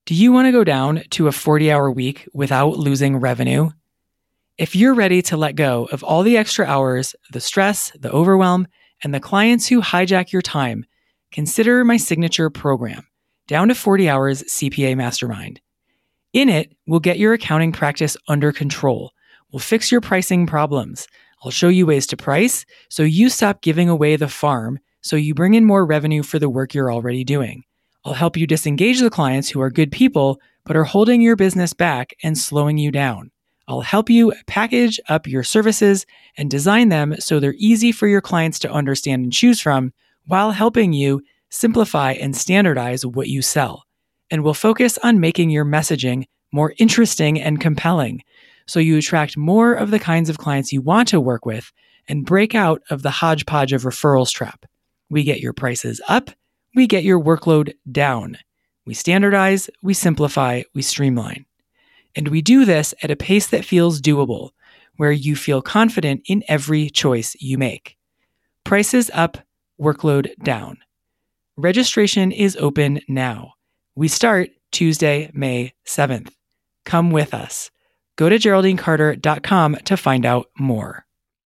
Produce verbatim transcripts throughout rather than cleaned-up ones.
Do you want to go down to a forty-hour week without losing revenue? If you're ready to let go of all the extra hours, the stress, the overwhelm, and the clients who hijack your time, consider my signature program, Down to forty Hours C P A Mastermind. In it, we'll get your accounting practice under control. We'll fix your pricing problems. I'll show you ways to price so you stop giving away the farm so you bring in more revenue for the work you're already doing. I'll help you disengage the clients who are good people but are holding your business back and slowing you down. I'll help you package up your services and design them so they're easy for your clients to understand and choose from, while helping you simplify and standardize what you sell. And we'll focus on making your messaging more interesting and compelling so you attract more of the kinds of clients you want to work with and break out of the hodgepodge of referrals trap. We get your prices up. We get your workload down. We standardize, we simplify, we streamline. And we do this at a pace that feels doable, where you feel confident in every choice you make. Prices up, workload down. Registration is open now. We start Tuesday, May seventh. Come with us. Go to Geraldine Carter dot com to find out more.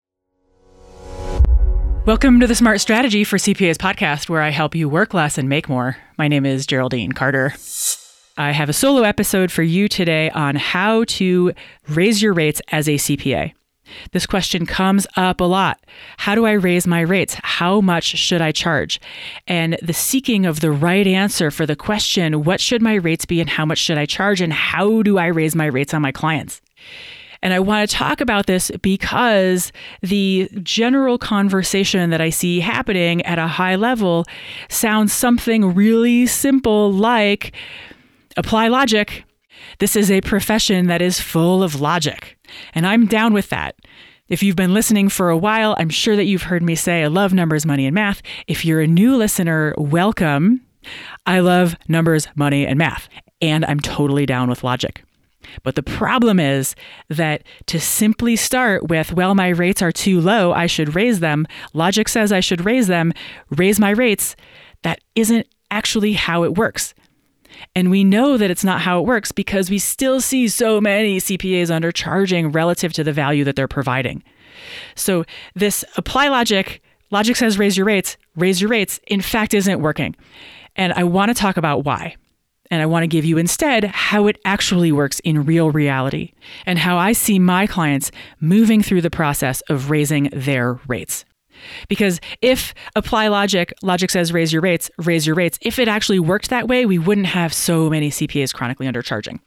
Welcome to the Smart Strategy for C P As podcast, where I help you work less and make more. My name is Geraldine Carter. I have a solo episode for you today on how to raise your rates as a C P A. This question comes up a lot. How do I raise my rates? How much should I charge? And the seeking of the right answer for the question, what should my rates be and how much should I charge? And how do I raise my rates on my clients? And I want to talk about this because the general conversation that I see happening at a high level sounds something really simple like, apply logic. This is a profession that is full of logic, and I'm down with that. If you've been listening for a while, I'm sure that you've heard me say I love numbers, money, and math. If you're a new listener, welcome. I love numbers, money, and math, and I'm totally down with logic. But the problem is that to simply start with, well, my rates are too low, I should raise them. Logic says I should raise them, raise my rates. That isn't actually how it works. And we know that it's not how it works because we still see so many C P As undercharging relative to the value that they're providing. So this apply logic, logic says raise your rates, raise your rates, in fact isn't working. And I want to talk about why. And I want to give you instead how it actually works in real reality and how I see my clients moving through the process of raising their rates. Because if apply logic, logic says raise your rates, raise your rates. If it actually worked that way, we wouldn't have so many C P As chronically undercharging.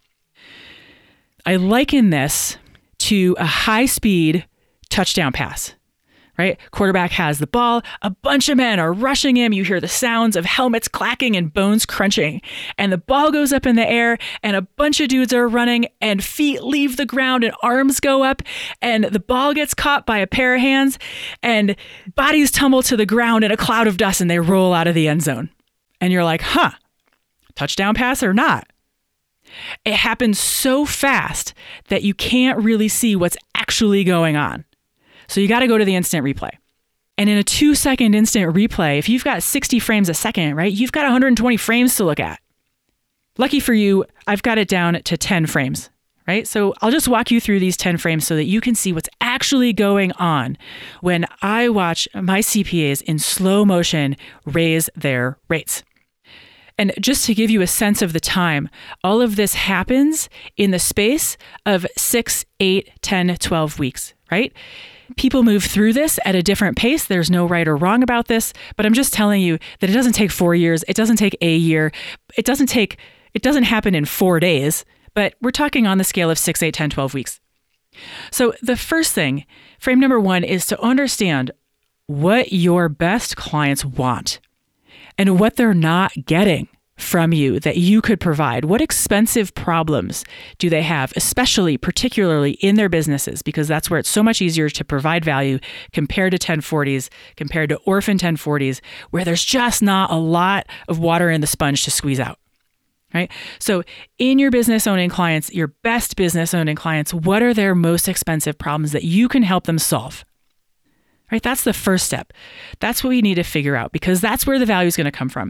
I liken this to a high-speed touchdown pass. Right? Quarterback has the ball. A bunch of men are rushing him. You hear the sounds of helmets clacking and bones crunching. And the ball goes up in the air and a bunch of dudes are running and feet leave the ground and arms go up and the ball gets caught by a pair of hands and bodies tumble to the ground in a cloud of dust and they roll out of the end zone. And you're like, huh, touchdown pass or not? It happens so fast that you can't really see what's actually going on. So you got to go to the instant replay. And in a two second instant replay, if you've got sixty frames a second, right, you've got one hundred twenty frames to look at. Lucky for you, I've got it down to ten frames, right? So I'll just walk you through these ten frames so that you can see what's actually going on when I watch my C P As in slow motion raise their rates. And just to give you a sense of the time, all of this happens in the space of six, eight, ten, twelve weeks, right? People move through this at a different pace. There's no right or wrong about this, but I'm just telling you that it doesn't take four years. It doesn't take a year. It doesn't take, it doesn't happen in four days, but we're talking on the scale of six, eight, ten, twelve weeks. So the first thing, frame number one, is to understand what your best clients want and what they're not getting from you that you could provide. What expensive problems do they have, especially particularly in their businesses, because that's where it's so much easier to provide value compared to ten forties, compared to orphan ten forties, where there's just not a lot of water in the sponge to squeeze out, right? So in your business owning clients, your best business owning clients, what are their most expensive problems that you can help them solve? Right? That's the first step. That's what we need to figure out because that's where the value is going to come from.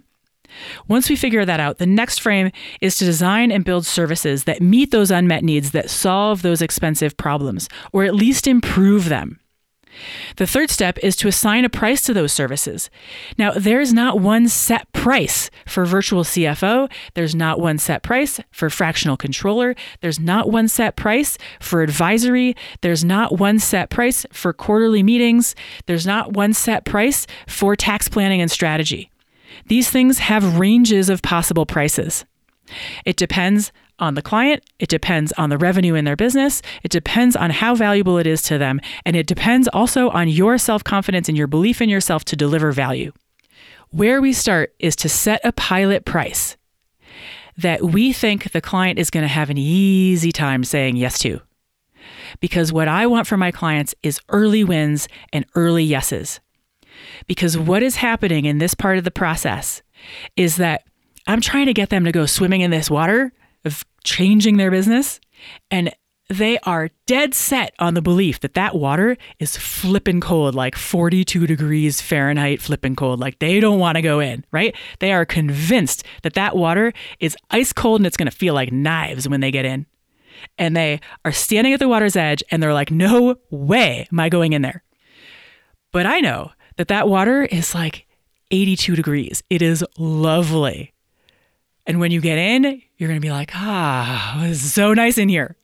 Once we figure that out, the next frame is to design and build services that meet those unmet needs, that solve those expensive problems, or at least improve them. The third step is to assign a price to those services. Now, there's not one set price for virtual C F O. There's not one set price for fractional controller. There's not one set price for advisory. There's not one set price for quarterly meetings. There's not one set price for tax planning and strategy. These things have ranges of possible prices. It depends on the client, it depends on the revenue in their business, it depends on how valuable it is to them, and it depends also on your self-confidence and your belief in yourself to deliver value. Where we start is to set a pilot price that we think the client is going to have an easy time saying yes to. Because what I want for my clients is early wins and early yeses. Because what is happening in this part of the process is that I'm trying to get them to go swimming in this water of changing their business, and they are dead set on the belief that that water is flipping cold, like forty-two degrees Fahrenheit flipping cold. Like they don't want to go in, right? They are convinced that that water is ice cold and it's going to feel like knives when they get in. And they are standing at the water's edge and they're like, no way am I going in there. But I know that that water is like eighty-two degrees. It is lovely. And when you get in, you're going to be like, ah, this is so nice in here.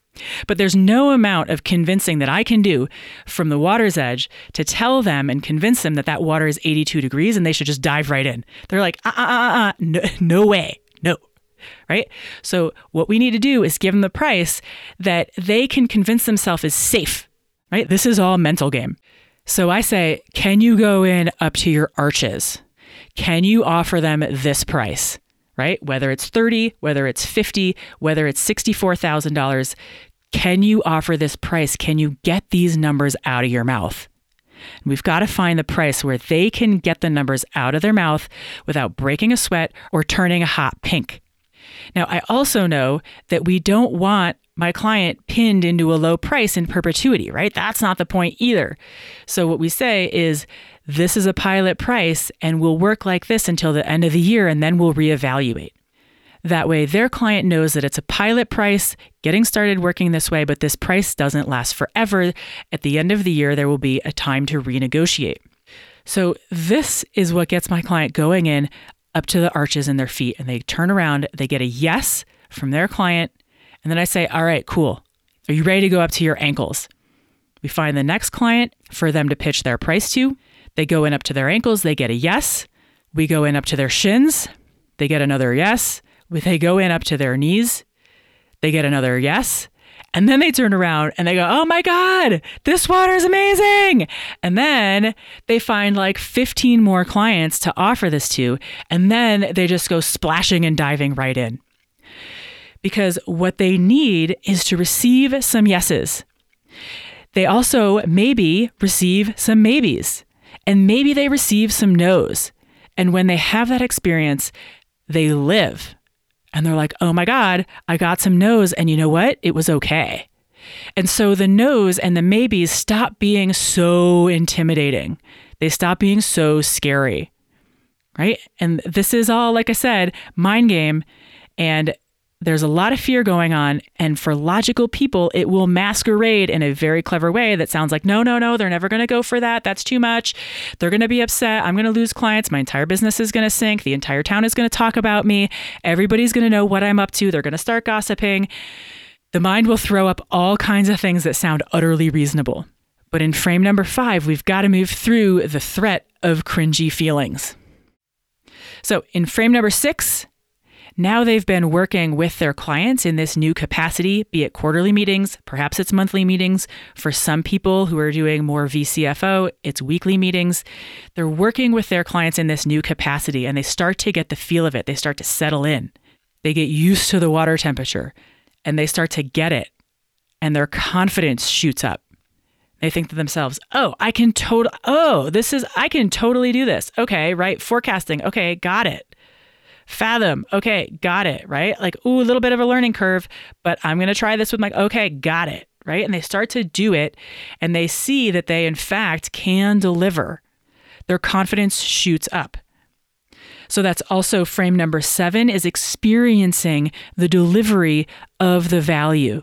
But there's no amount of convincing that I can do from the water's edge to tell them and convince them that that water is eighty-two degrees and they should just dive right in. They're like, uh, uh, uh, uh, no, no way, no, right? So what we need to do is give them the price that they can convince themselves is safe, right? This is all a mental game. So I say, can you go in up to your arches? Can you offer them this price? Right? Whether it's thirty, whether it's fifty, whether it's sixty-four thousand dollars, can you offer this price? Can you get these numbers out of your mouth? And we've got to find the price where they can get the numbers out of their mouth without breaking a sweat or turning a hot pink. Now, I also know that we don't want my client pinned into a low price in perpetuity, right? That's not the point either. So what we say is, this is a pilot price and we'll work like this until the end of the year and then we'll reevaluate. That way their client knows that it's a pilot price, getting started working this way, but this price doesn't last forever. At the end of the year, there will be a time to renegotiate. So this is what gets my client going in up to the arches in their feet, and they turn around, they get a yes from their client. And then I say, all right, cool. Are you ready to go up to your ankles? We find the next client for them to pitch their price to. They go in up to their ankles, they get a yes. We go in up to their shins, they get another yes. They go in up to their knees, they get another yes. And then they turn around and they go, oh my God, this water is amazing. And then they find like fifteen more clients to offer this to. And then they just go splashing and diving right in. Because what they need is to receive some yeses. They also maybe receive some maybes. And maybe they receive some no's. And when they have that experience, they live. And they're like, oh my God, I got some no's. And you know what? It was okay. And so the no's and the maybes stop being so intimidating. They stop being so scary, right? And this is all, like I said, mind game. And there's a lot of fear going on. And for logical people, it will masquerade in a very clever way that sounds like, no, no, no, they're never going to go for that. That's too much. They're going to be upset. I'm going to lose clients. My entire business is going to sink. The entire town is going to talk about me. Everybody's going to know what I'm up to. They're going to start gossiping. The mind will throw up all kinds of things that sound utterly reasonable. But in frame number five, we've got to move through the threat of cringy feelings. So in frame number six, now they've been working with their clients in this new capacity, be it quarterly meetings, perhaps it's monthly meetings. For some people who are doing more V C F O, it's weekly meetings. They're working with their clients in this new capacity and they start to get the feel of it. They start to settle in. They get used to the water temperature and they start to get it and their confidence shoots up. They think to themselves, oh, I can totally, oh, this is, I can totally do this. Okay, right? Forecasting. Okay, got it. Fathom. Okay, got it, right? Like, ooh, a little bit of a learning curve, but I'm going to try this with my, okay, got it, right? And they start to do it and they see that they, in fact, can deliver. Their confidence shoots up. So that's also frame number seven, is experiencing the delivery of the value.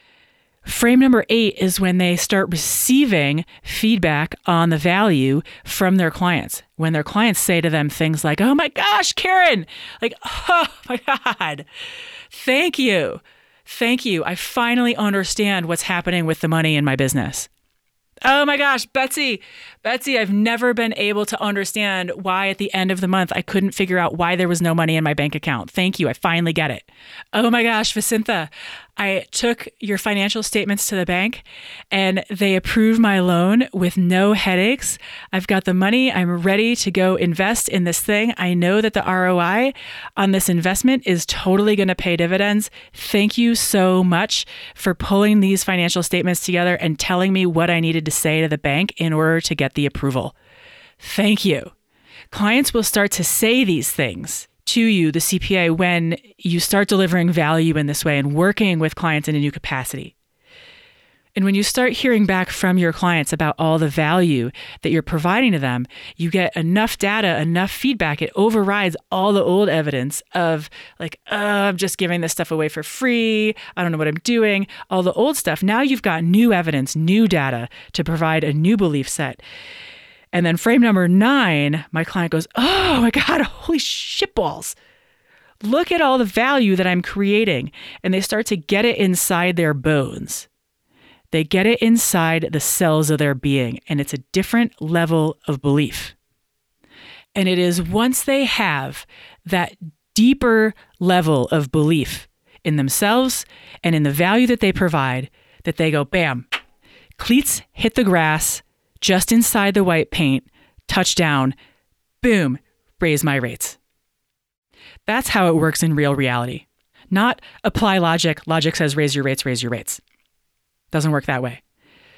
Frame number eight is when they start receiving feedback on the value from their clients. When their clients say to them things like, oh my gosh, Karen, like, oh my God, thank you. Thank you. I finally understand what's happening with the money in my business. Oh my gosh, Betsy, Betsy, I've never been able to understand why at the end of the month I couldn't figure out why there was no money in my bank account. Thank you. I finally get it. Oh my gosh, Vicintha, I took your financial statements to the bank and they approved my loan with no headaches. I've got the money. I'm ready to go invest in this thing. I know that the R O I on this investment is totally going to pay dividends. Thank you so much for pulling these financial statements together and telling me what I needed to say to the bank in order to get the approval. Thank you. Clients will start to say these things to you, the C P A, when you start delivering value in this way and working with clients in a new capacity. And when you start hearing back from your clients about all the value that you're providing to them, you get enough data, enough feedback. It overrides all the old evidence of like, oh, I'm just giving this stuff away for free. I don't know what I'm doing. All the old stuff. Now you've got new evidence, new data to provide a new belief set. And then frame number nine, my client goes, oh my God, holy shitballs. Look at all the value that I'm creating. And they start to get it inside their bones. They get it inside the cells of their being. And it's a different level of belief. And it is once they have that deeper level of belief in themselves and in the value that they provide that they go, bam, cleats hit the grass, just inside the white paint, touchdown, boom, raise my rates. That's how it works in real reality. Not apply logic. Logic says raise your rates, raise your rates. Doesn't work that way.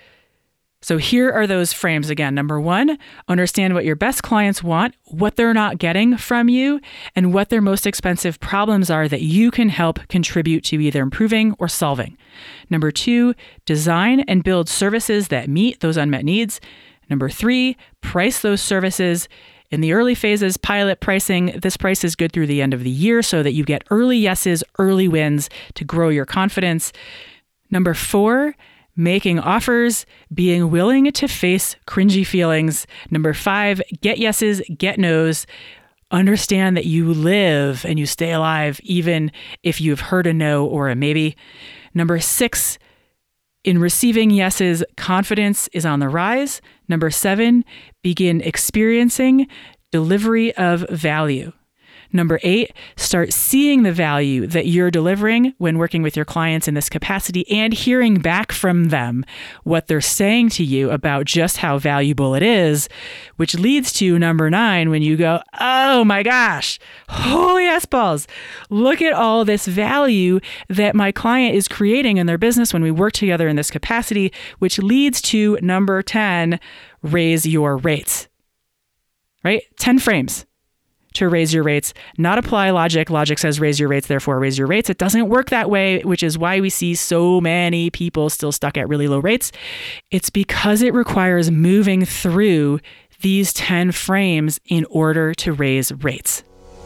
So here are those frames again. Number one, understand what your best clients want, what they're not getting from you, and what their most expensive problems are that you can help contribute to either improving or solving. Number two, design and build services that meet those unmet needs. Number three, price those services. In the early phases, pilot pricing, this price is good through the end of the year so that you get early yeses, early wins to grow your confidence. Number four, making offers, being willing to face cringy feelings. Number five, get yeses, get nos. Understand that you live and you stay alive even if you've heard a no or a maybe. Number six, in receiving yeses, confidence is on the rise. Number seven, begin experiencing delivery of value. Number eight, start seeing the value that you're delivering when working with your clients in this capacity and hearing back from them what they're saying to you about just how valuable it is, which leads to number nine, when you go, oh my gosh, holy S-balls, look at all this value that my client is creating in their business when we work together in this capacity, which leads to number ten, raise your rates, right? ten frames to raise your rates, not apply logic. Logic says raise your rates, therefore raise your rates. It doesn't work that way, which is why we see so many people still stuck at really low rates. It's because it requires moving through these ten frames in order to raise rates.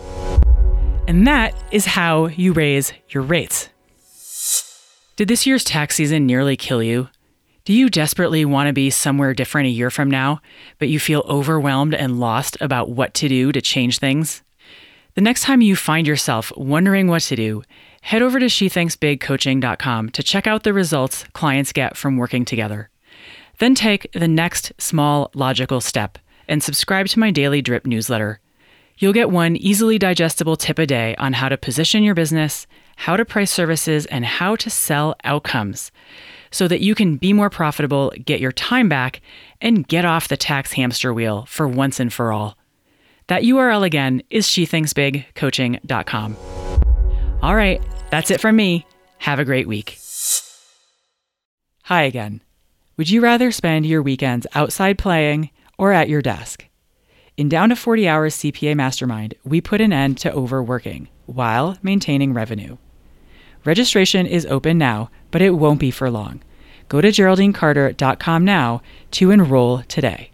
And that is how you raise your rates. Did this year's tax season nearly kill you? Do you desperately want to be somewhere different a year from now, but you feel overwhelmed and lost about what to do to change things? The next time you find yourself wondering what to do, head over to she thinks big coaching dot com to check out the results clients get from working together. Then take the next small logical step and subscribe to my daily drip newsletter. You'll get one easily digestible tip a day on how to position your business, how to price services, and how to sell outcomes, so that you can be more profitable, get your time back, and get off the tax hamster wheel for once and for all. That U R L again is she thinks big coaching dot com. All right, that's it from me. Have a great week. Hi again. Would you rather spend your weekends outside playing or at your desk? In Down to forty Hours C P A Mastermind, we put an end to overworking while maintaining revenue. Registration is open now, but it won't be for long. Go to Geraldine Carter dot com now to enroll today.